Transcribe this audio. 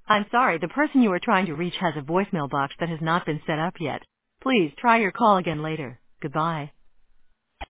I'm sorry, the person you are trying to reach has a voicemail box that has not been set up yet. Please try your call again later. Goodbye.